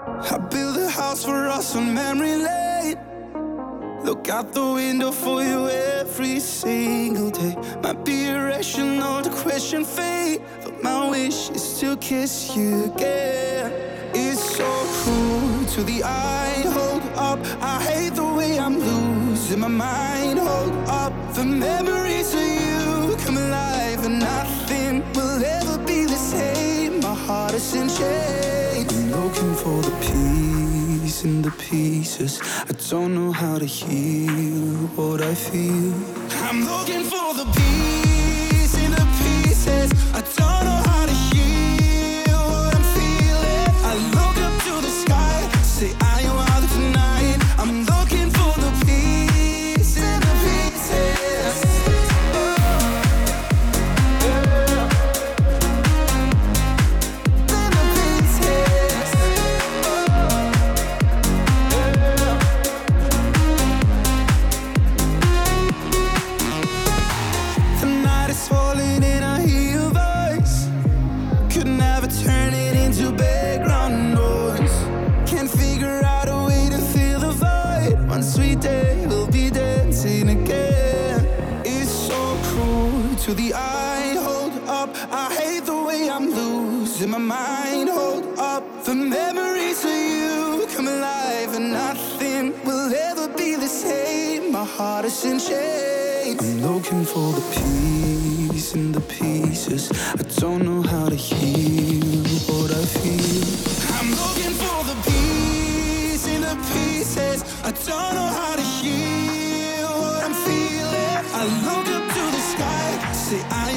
I built a house for us on memory lane. Look out the window for you every single day. Might be irrational to question fate, but my wish is to kiss you again. It's so cruel to the eye. Hold up, I hate the way I'm losing my mind. Hold up, the memories of you come alive, and nothing will ever be the same. My heart is in chains. I'm looking for the peace in the pieces. I don't know how to heal what I feel. I'm looking for the peace in the pieces. I don't know how to heal what I'm feeling. I look up to the sky, say I am wild tonight. I'm looking for the peace in the pieces. Falling and I hear your voice. Could never turn it into background noise. Can't figure out a way to fill the void. One sweet day we'll be dancing again. It's so cruel to the eye. Hold up, I hate the way I'm losing my mind. Hold up, the memories of you come alive, and nothing will ever be the same. My heart is in chains. I'm looking for the peace in the pieces. I don't know how to heal what I feel. I'm looking for the peace in the pieces. I don't know how to heal what I'm feeling. I look up to the sky, say I